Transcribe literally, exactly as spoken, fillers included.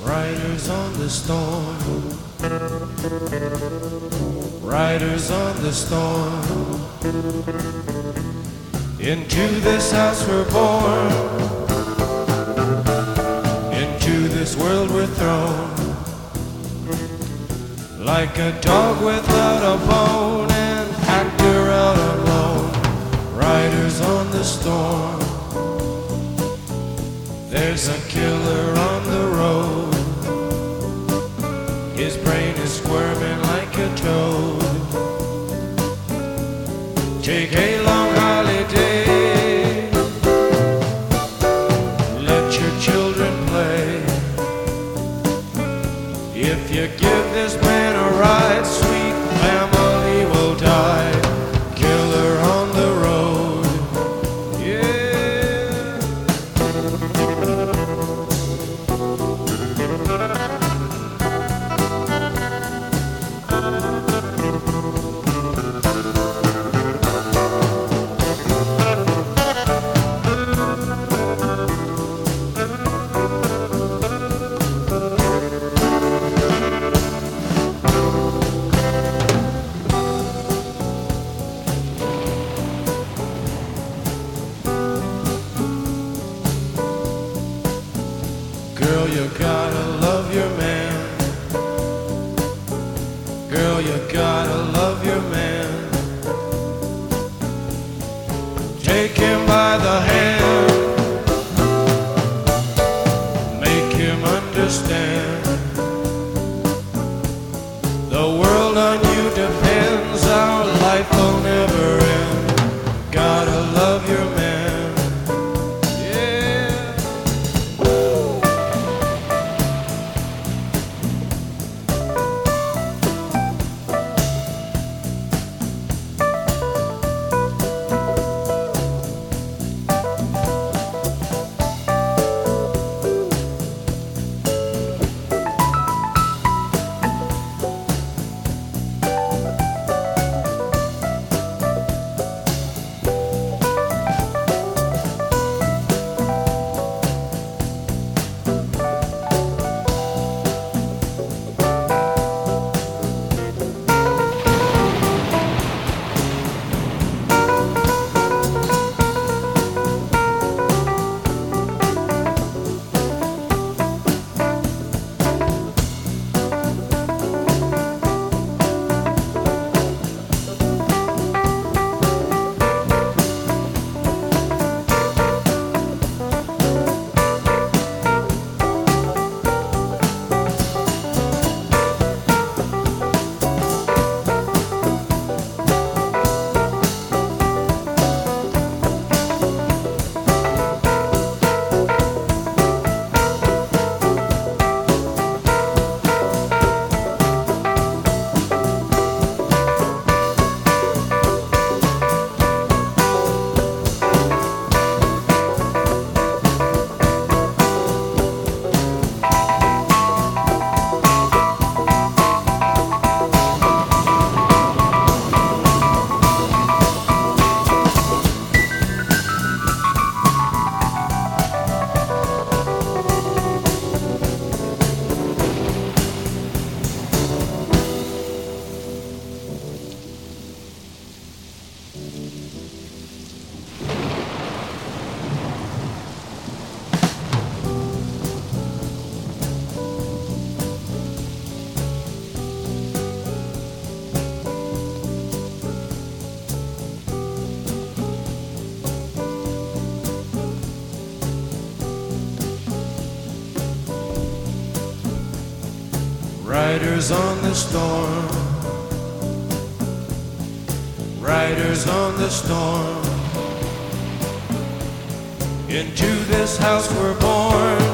Riders on the storm, riders on the storm. Into this house we're born, into this world we're thrown. Like a dog without a bone, an actor out alone. Riders on the storm. There's a killer on the road. His brain is squirming like a toad. Take a long holiday. Let your children play. If you give this man a ride, sweet family will die. Killer on the road. Yeah. Girl, you gotta love your man. Girl, you gotta love your man. Take him by the hand. Make him understand. The world on you depends. Our life will never end. Gotta love your man. Riders on the storm, riders on the storm. Into this house we're born,